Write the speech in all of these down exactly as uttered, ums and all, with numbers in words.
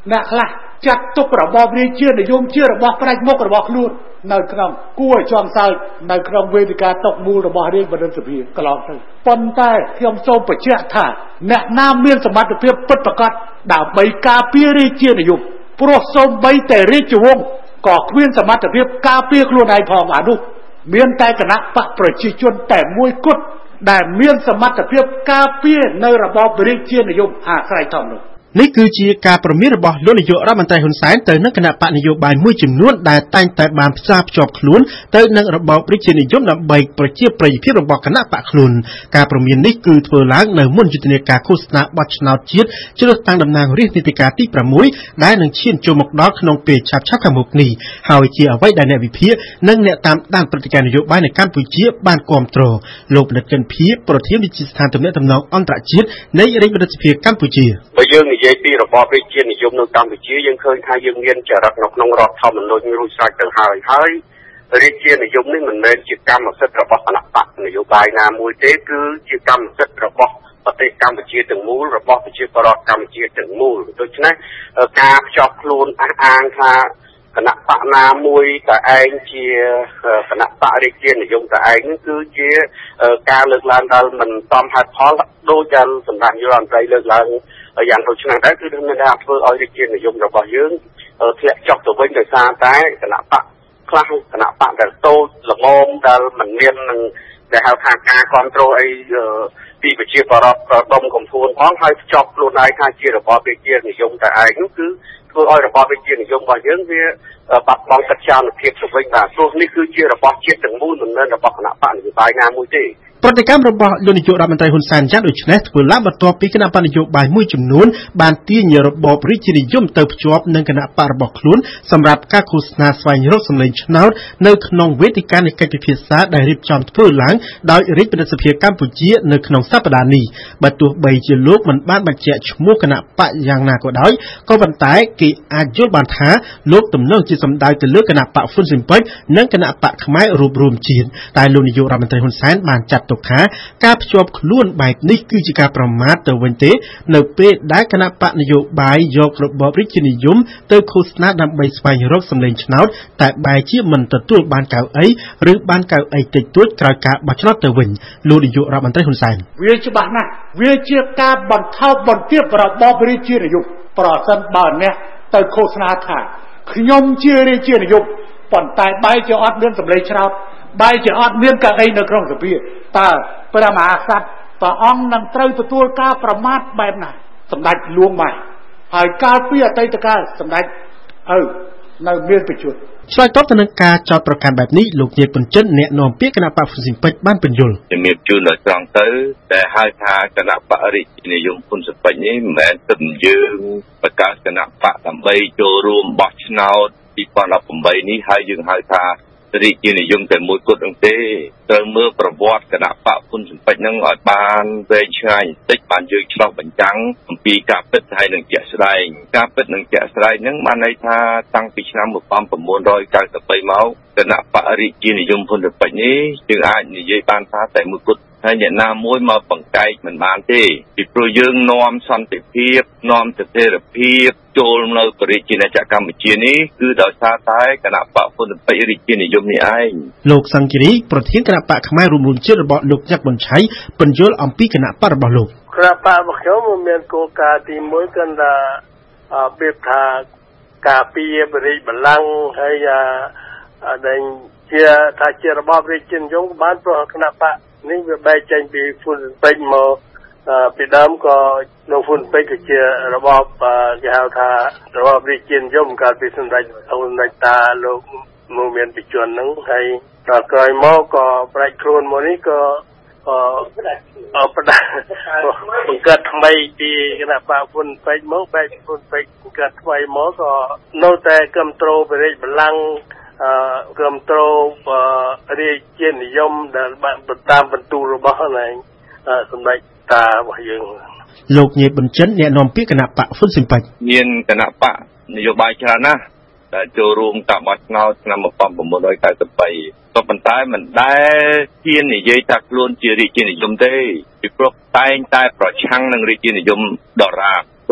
អ្នកខ្លះចាត់ទុករបបរាជានិយមជារបស់ផ្ដាច់មុខរបស់ខ្លួននៅក្នុងគួរឲ្យចងសើចនៅក្នុងវេទិកាតុកមូលរបស់រាជបណ្ឌិតសភាកន្លងទៅប៉ុន្តែខ្ញុំសូមបញ្ជាក់ថាអ្នកណាមានសមត្ថភាពពិតប្រាកដដើម្បីការពាររាជានិយមព្រោះសូម្បីតែរាជវង្សក៏គ្មានសមត្ថភាពការពារខ្លួនឯងផងអានោះមានតែគណៈបកប្រជាជនតែមួយគត់ដែលមានសមត្ថភាពការពារនៅរបបរាជានិយមអាស្រ័យធំនោះនេះគឺជាការប្រមានរបស់លោកនាយករដ្ឋមន្ត្រីហ៊ុនសែនទៅនឹងគណៈបកនយោបាយមួយចំនួនដែលតែងតែបានផ្សារភ្ជាប់ខ្លួនទៅនឹងរបបរាជានិយមដើម្បីប្រជាប្រិយភាពរបស់គណៈបកខ្លួនការប្រមាននេះគឺធ្វើឡើងនៅមុនយុទ្ធនាការឃោសនាបោះឆ្នោតជាតិជ្រើសតាំងតំណាងរាស្ត្រនីតិកាលទីប្រាំមួយដែលនឹងឈានចូលមកដល់ក្នុងពេលឆាប់ៗខាងមុខនេះហើយជាអ្វីដែលអ្នកវិភាគនិងអ្នកតាមដានព្រឹត្តិការណ៍នយោបាយនៅកម្ពុជាបានគាំទ្រលោកបណ្ឌិតកិនភីប្រធានវិទ្យាស្ថានទំនាក់ទំនងអន្តរជាតិនៃរាជបណ្ឌិតសភាកម្ពុជាបើយើងនិយាយពីរបបរាជានិយមនៅកម្ពុជាយើងឃើញថាយើងមានចរិតនៅក្នុងរដ្ឋធម្មនុញ្ញរួចស្រេចទៅហើយហើយរាជានិយមនេះមិនមែនជាកម្មសិទ្ធិរបស់គណៈបកនយោបាយណាមួយទេគឺជាកម្មសិទ្ធិរបស់ប្រទេសកម្ពុជាទាំងមូលរបស់ប្រជាពលរដ្ឋកម្ពុជាទាំងមូលដូច្នេះការភ្ជាប់ខ្លួនអះអាងថាគណៈបកណាមួយតែឯងជាគណៈបករាជានិយមតែឯងនេះគឺជាការលើកឡើងដែលមិនសមហេតុផលដោយដែលសម្ដេចនាយករដ្ឋមន្ត្រីលើកឡើងយ៉ាងដូចឆ្នាំដែរគឺមានការធ្វើឲ្យរាជានិយមរបស់យើងធ្លាក់ចុះទៅវិញដោយសារតែគណៈបកខ្លះគណៈបកដែលតូចល្មមដែលមិនមាននឹងដែលហៅថាការគ្រប់គ្រងអីពីប្រជាពលរដ្ឋដុំកំភួនផងហើយភ្ជាប់ខ្លួនឯងថាជារបបរាជានិយមតែឯងនោះគឺធ្វើឲ្យរបបរាជានិយមរបស់យើងវាបាត់បង់សិទ្ធិជនភាពទៅវិញបាទព្រោះនេះគឺជារបស់ជាតិទាំងមូលមិនមែនរបស់គណៈបកនយោបាយណាមួយទេប្រតិកម្មរបស់លោកនាយករដ្ឋមន្ត្រីហ៊ុនសែនយ៉ាងដូចនេះធ្វើឡើងបន្ទាប់ពីគណៈបកនយោបាយមួយចំនួនបានទាញរបបរាជានិយមទៅភ្ជាប់នឹងគណៈបករបស់ខ្លួនសម្រាប់ការឃោសនាស្វែងរកសម្លេងឆ្នោតនៅក្នុងវេទិកានៃកិច្ចពិភាក្សាដែលរៀបចំធ្វើឡើងដោយរាជបណ្ឌិតសភាកម្ពុជានៅក្នុងសប្តាហ៍នេះបើទោះបីជាលោកមិនបានបញ្ជាក់ឈ្មោះគណៈបកយ៉ាងណាក៏ដោយក៏ប៉ុន្តែគេអាចយល់បានថាលោកទំនងជាសម្ដៅទៅលើគណៈបកហ៊ុនស៊ិនប៉ិចនិងគណៈបកខ្មែររួបរวมជាតិតែលោកនាយករដ្ឋមន្ត្រីហ៊ុនសែនបានចាត់ទុកថាការភ្ជាប់ខ្លួនបែបនេះគឺជាការប្រមាថទៅវិញទេនៅពេលដែលគណៈបកនយោបាយយករបបរាជានិយមទៅឃោសនាដើម្បីស្វែងរកសម្លេងឆ្នោតតែបែរជាមិនទទួលបានកៅអីឬបានកៅអីតិចតួចក្រោយការបោះឆ្នោតទៅវិញលោកនាយករដ្ឋមន្ត្រីហ៊ុនសែនវាច្បាស់ណាស់វាជាការបន្ថោបបន្ទាបរបបរាជានិយមប្រសិនបើអ្នកទៅឃោសនាថាខ្ញុំជារាជានិយមប៉ុន្តែបែរជាអត់មានសម្លេងឆ្នោតបែរជាអត់មានកៅអីនៅក្នុងសភាតើព្រះមហាក្សត្រព្រះអង្គនឹងត្រូវទទួលការប្រមាថបែបណាសម្ដេចលួងម៉ែហើយកាលពីអតីតកាលសម្ដេចឪនៅមានប្រជុំឆ្លើយតបទៅនឹងការចោទប្រកាន់បែបនេះលោកញាតិបញ្ចិនអ្នកនាំពាក្យគណៈបកហ៊ុនស៊ិនប៉ិចបានបញ្យល់ជំរាបជូនដល់ត្រង់ទៅតែហៅថាគណៈបករាជានិយមហ៊ុនស៊ិនប៉ិចនេះមិនមែនទឹកយើងបង្កើតគណៈបកដើម្បីចូលរួមបោះឆ្នោតពីរពាន់ដប់ប្រាំបីនេះហើយយើងហៅថារាជានិយមតែមួយគត់នោះទេត្រូវមើលប្រវត្តិគណៈបកហ៊ុនស៊ិនប៉ិចហ្នឹងឲ្យបានវែងឆ្ងាយបន្តិចបានយើងឆ្លោះបញ្ចាំងអំពីការពិតហើយនឹងជាក់ស្ដែងការពិតនឹងជាក់ស្ដែងហ្នឹងបានន័យថាតាំងពីឆ្នាំmột nghìn chín trăm chín mươi baមកគណៈបករាជានិយមហ៊ុនស៊ិនប៉ិចនេះយើងអាចនិយាយបានថាតែមួយគត់ហើយអ្នកណាមួយមកបង្កែកមិនបានទេពីព្រោះយើងនាំសន្តិភាពនាំស្ថិរភាពចូលនៅប្រជាណាចក្រកម្ពុជានេះគឺដោយសារតែគណៈបកហ៊ុនស៊ិនប៉ិចរាជានិយមនេះឯងលោកសង្ឃីរីប្រធានគណៈបកខ្មែររួមរួមជាតិរបស់លោកញឹកប៊ុនឆៃបញ្យល់អំពីគណៈបករបស់លោកគណៈបករបស់ខ្ញុំមានគោលការណ៍ទីមួយគឺថាបែបថាការពារបរិយបល្ល័ង្កហើយដែលជាថាជារបបរាជានិយមបានព្រោះគណៈបកនេះវាបែកចេញពីហ៊ុនស៊ិនប៉ិចមកពីដើមក៏នៅហ៊ុនពេជ្រគឺជារបបគេហៅថារបបរាជានិយមកាលពីសម្ដេចអង្គសម្ដេចតាលោកមកមានបច្ចុប្បន្នហ្នឹងហើយដល់ក្រោយមកក៏ប្រាច់ខ្លួនមកនេះក៏អឺផ្ដាស់បង្កើតថ្មីពីគណៈបកហ៊ុនពេជ្រមកបែកហ៊ុនពេជ្របង្កើតថ្មីមកក៏នៅតែគ្រប់គ្រងបរិយាបល្ល័ង្កអឺគ្រប់គ្រងរាជានិយមដែលបានតាមបន្ទូលរបស់ហ្នឹងសម្ដេចតារបស់យើងលោកញៀតបញ្ចិនអ្នកនាំពាក្យគណៈបកហ៊ុនស៊ិនប៉ិចមានគណៈបកនយោបាយច្រើនណាស់ដែលចូលរួមការបោះឆ្នោតឆ្នាំmột nghìn chín trăm chín mươi baក៏ប៉ុន្តែមិនដែលជានិយាយថាខ្លួនជារាជានិយមទេពីព្រោះតែងតែប្រឆាំងនឹងរាជានិយមដរាបទ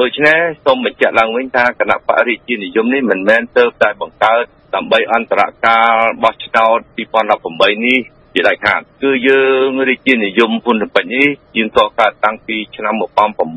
ដូច្នេះសូមបញ្ជាក់ឡើងវិញថាគណៈបរិជានិយមនេះមិនមែនទៅតែបង្កើតដើម្បីអន្តរការបោះឆ្នោតពីរពាន់ដប់ប្រាំបីនេះជាដាច់ខាតគឺយើងរាជានិយមហ៊ុនស៊ិនប៉ិចនេះយើងតកើតតាំងពីឆ្នាំmột nghìn chín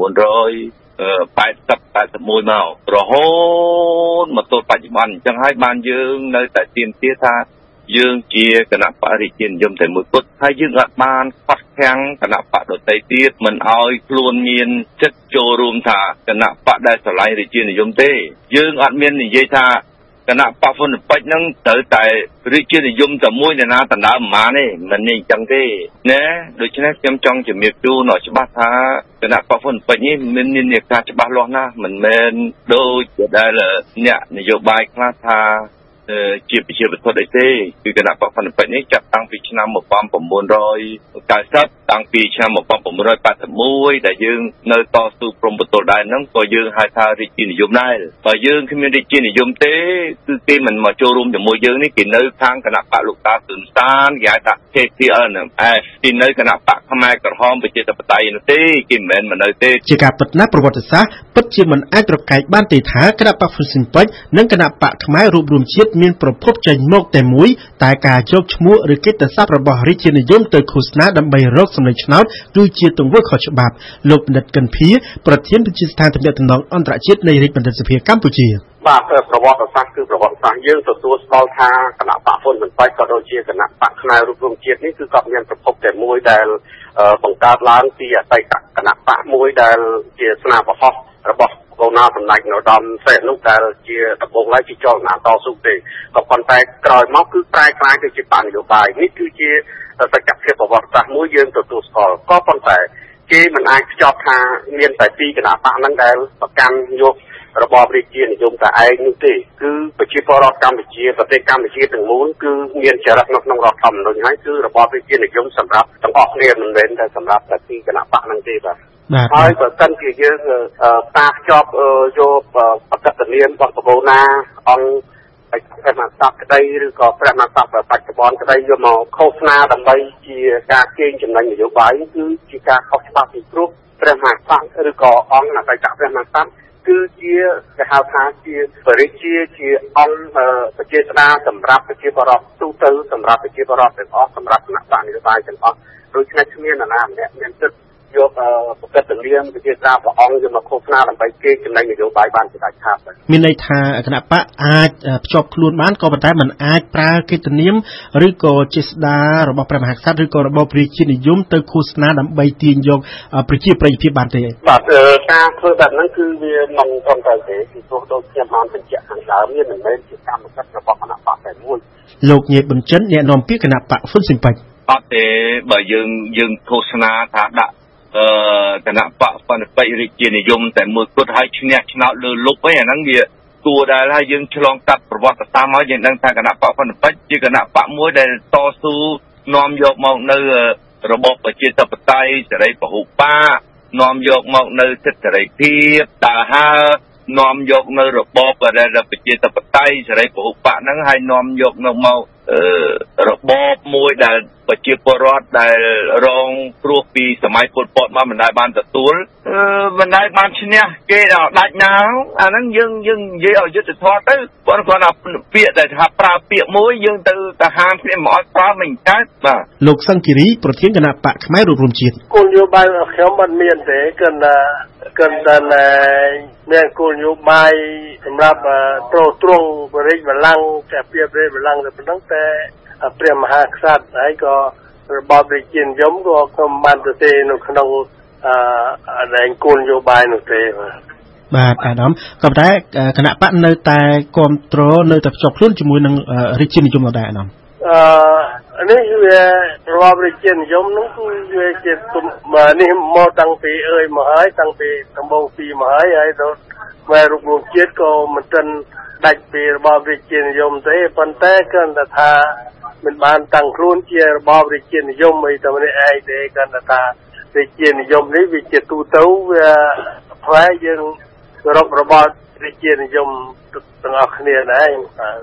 trăm八十 八十mộtមករហូតមកទល់បច្ចុប្បន្នអញ្ចឹងហើយបានយើងនៅតែទាមទារថាយើងជាគណៈបរិជានិយមតែមួយគត់ហើយយើងអាចបានខ្វាត់ខាំងគណៈបកដទៃទៀតមិនឲ្យខ្លួនមានចិត្តចូលរួមថាគណៈបកដែលស្រឡាញ់រាជានិយមទេយើងអត់មាននិយាយថាគណៈបកហ៊ុនស៊ិនប៉ិចហ្នឹងត្រូវតែរាជានិយមតែមួយអ្នកណាដណ្ដើមប្រមាណទេមិននេះអញ្ចឹងទេណាដូច្នេះខ្ញុំចង់ជំរាបជូនឲ្យច្បាស់ថាគណៈបកហ៊ុនស៊ិនប៉ិចនេះមានមានន័យថាច្បាស់លាស់ណាស់មិនមែនដូចដែលអ្នកនយោបាយខ្លះថាជាប្រជាពលរដ្ឋអីទេគឺគណៈបកហ៊ុនស៊ិនប៉ិចនេះចាប់តាំងពីឆ្នាំmột nghìn chín trăm九mươiតាំងពីឆ្នាំmột nghìn chín trăm八十mộtដែលយើងនៅតស៊ូព្រំប្រទល់ដែរហ្នឹងក៏យើងហៅថារាជានិយមដែរបើយើងគ្មានរាជានិយមទេគឺគេមិនមកចូលរួមជាមួយយើងនេះគេនៅខាងគណៈបកលោកតាស៊ុនសានគេហៅថា K P L ហ្នឹងអេគេនៅគណៈបកខ្មែរក្រហមប្រជាធិបតេយ្យនោះទេគេមិនមែនមកនៅទេជាការពិតណាស់ប្រវត្តិសាស្ត្រពិតជាមិនអាចប្រកែកបានទេថាគណៈបកហ៊ុនស៊ិនប៉ិចនិងគណៈបកខ្មែររួបរวมជាតិមានប្រភពចេញមកតែមួយតែការយកឈ្មោះឬកិត្តិស័ព្ទរបស់រាជានិយមទៅឃោសនាដើម្បីរកសម្លេងឆ្នោតគឺជាទង្វើខុសច្បាប់លោកបណ្ឌិតកិនភីប្រធានវិទ្យាស្ថានទំនាក់ទំនងអន្តរជាតិនៃរាជបណ្ឌិតសភាកម្ពុជាបាទប្រវត្តិសាស្ត្រគឺប្រវត្តិសាស្ត្រយើងទទួលស្គាល់ថាគណៈបកហ៊ុនស៊ិនប៉ិចក៏ដូចជាគណៈបកខ្មែររួបរวมជាតិនេះគឺគាត់មានប្រភពតែមួយដែលបង្កើតឡើងពីអតីតគណៈបកមួយដែលជាស្នាប្រហោះរបស់កូនណាសម្ដេចនរោត្តមសីហនុដែលជាដំបូងឡើយជាចលនាតស៊ូទេក៏ប៉ុន្តែក្រោយមកគឺប្រែក្លាយទៅជាបកនយោបាយនេះគឺជាសច្ចភាពប្រវត្តិសាស្ត្រមួយយើងទទួលស្គាល់ក៏ប៉ុន្តែគេមិនអាចខ្ចប់ថាមានតែពីរគណៈបកហ្នឹងដែលប្រកាន់យករបបរាជានិយមតែឯងនោះទេគឺប្រជាពលរដ្ឋកម្ពុជាប្រទេសកម្ពុជាទាំងមូលគឺមានចរិតនៅក្នុងរដ្ឋធម្មនុញ្ញហើយគឺរបបរាជានិយមសម្រាប់ទាំងអស់គ្នាមិនមែនតែសម្រាប់តែពីរគណៈបកហ្នឹងទេបាទហើយបើសិនជាយើងតាខ្ចប់យកបកតនាមរបស់បូណាអង្គព្រះមហាក្សត្រក្តីឬក៏ព្រះមហាក្សត្របច្ចុប្បន្នក្តីយកមកឃោសនាដើម្បីជាការកេងចំណេញនយោបាយគឺជាការខុសច្បាប់ពីព្រោះព្រះមហាក្សត្រឬក៏អង្គអតីតព្រះមហាក្សត្រគឺជាគេហៅថាជាបរិជាជាអង្គប្រជាស្ដារសម្រាប់ប្រជាពលរដ្ឋទូទៅសម្រាប់ប្រជាពលរដ្ឋទាំងអស់សម្រាប់គណៈបកនយោបាយទាំងអស់ដូច្នេះគ្មាននរណាម្នាក់មានសិទ្ធិយកប្រកាសទលានប្រជាស្ដារព្រះអង្គយកមកឃោសនាដើម្បីគេចំណេញនយោបាយបានជាដាច់ខាតមានន័យថាគណៈបកអាចភ្ជាប់ខ្លួនបានក៏ប៉ុន្តែมันអាចប្រើកិត្តិនាមឬក៏ជាស្ដាររបស់ព្រះមហាក្សត្រឬក៏របបរាជានិយមទៅឃោសនាដើម្បីទាញយកប្រជាប្រិយភាពបានទេបាទការធ្វើបែបហ្នឹងគឺវាមិនត្រឹមត្រូវទេពីព្រោះដូចខ្ញុំបានបញ្ជាក់ខាងដើមវាមិនមែនជាកម្មសិទ្ធិរបស់គណៈបកតែមួយលោកញេប៊ុនចិនអ្នកនាំពាក្យគណៈបកហ៊ុនស៊ិនប៉ិចអត់ទេបើយើងយើងឃោសនាថាដាក់អឺគណៈបកបណ្ឌិតរាជានិយមតែមួយគត់ឲ្យឈ្នះឆ្នោតលើលុបហ្នឹងអាហ្នឹងវាគួរដែលហើយយើងឆ្លងកាត់ប្រវត្តិសាស្ត្រមកយើងដឹងថាគណៈបកបណ្ឌិតជាគណៈបកមួយដែលតស៊ូនាំយកមកនៅរបបប្រជាធិបតេយ្យសេរីពហុបកនាំយកមកនៅសិទ្ធិសេរីភាពដើរហើរនាំយកនៅរបបដែលប្រជាធិបតេយ្យសេរីពហុបកហ្នឹងហើយនាំយកនៅមករបបមួយដែលប្រជាពលរដ្ឋដែលរងគ្រោះពីសម័យពលពតមកមិនដែលបានទទួលមិនដែលបានឈ្នះគេដល់ដាច់ណាអាហ្នឹងយើងយើងនិយាយឲ្យយុត្តិធម៌ទៅប៉ុន្តែគាត់ថាពាក្យដែលថាប្រើពាក្យមួយយើងទៅទៅហាមគ្នាមកអត់ប្រើមិនកើតបាទលោកសង្ឃីរីប្រធានគណៈបកខ្មែររួបរวมជាតិគោលនយោបាយរបស់ខ្ញុំមិនមានទេគឺថាគឺថាមានគោលនយោបាយសម្រាប់ទ្រទ្រង់បរិយាបលាំងតែពីបរិយាបលាំងតែប៉ុណ្ណឹងតែព្រះមហាក្សត្រហើយក៏របបរាជានិយមក៏ខ្ញុំបានទៅទេនៅក្នុងអឺដែនគោលនយោបាយនោះទេបាទអាដាមក៏តែគណៈបកនៅតែគ្រប់គ្រងនៅតែភ្ជាប់ខ្លួនជាមួយនឹងរាជានិយមដែរអាដាមអឺនេះវារបបរាជានិយមនោះគឺវាជានេះមកតាំងពីអើយមកហើយតាំងពីដំបូងពីមកហើយហើយដល់ខ្មែររូបរួមជាតិក៏មិនទាន់ដាច់ពីរបបរាជានិយមទេប៉ុន្តែគ្រាន់តែថាមិនបានតាំងខ្លួនជារបបរាជានិយមអីតែម្នាក់ឯងទេគ្រាន់តែថារាជានិយមនេះវាជាទូទៅវាផ្លែយើងគោរពរបបរាជានិយមទាំងអស់គ្នាដែរ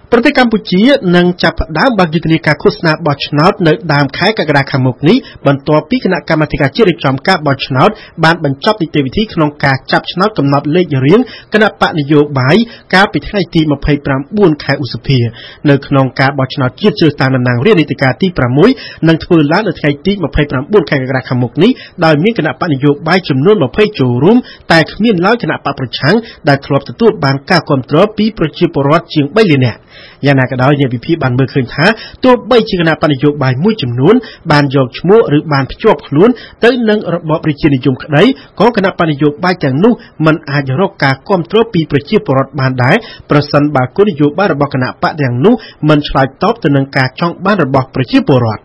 ប្រទេសកម្ពុជានឹងចាប់ផ្ដើមបើកយុទ្ធនាការឃោសនាបោះឆ្នោតនៅដើមខែកក្កដាខាងមុខនេះបន្ទាប់ពីគណៈកម្មាធិការជាតិរៀបចំការបោះឆ្នោតបានបញ្ចប់នីតិវិធីក្នុងការចាប់ឆ្នោតកំណត់លេខរៀងគណៈបកនយោបាយកាលពីថ្ងៃទីยี่สิบเก้าខែឧសភានៅក្នុងការបោះឆ្នោតជាតិជ្រើសតាំងតំណាងរាស្ត្រនីតិកាលទីหกនឹងធ្វើឡើងនៅថ្ងៃទីยี่สิบเก้าខែកក្កដាខាងមុខនេះដោយមានគណៈបកនយោបាយចំនួនยี่สิบចូលរួមតែគ្មានឡើយគណៈបកប្រឆាំងដែលធ្លាប់ទទួលបានការគាំទ្រពីប្រជាពលរដ្ឋជាងបីលាននាក់យ៉ាងណាក៏ដោយអ្នកវិភាគបានមើលឃើញថាទោះបីជាគណៈបកនយោបាយមួយចំនួនបានយកឈ្មោះឬបានភ្ជាប់ខ្លួនទៅនឹងរបបប្រជានិយមក្តីក៏គណៈបកនយោបាយទាំងនោះមិនអាចរកការគាំទ្រពីប្រជាពលរដ្ឋបានដែរប្រសិនបើគោលនយោបាយរបស់គណៈបកទាំងនោះមិនឆ្លើយតបទៅនឹងការចង់បានរបស់ប្រជាពលរដ្ឋ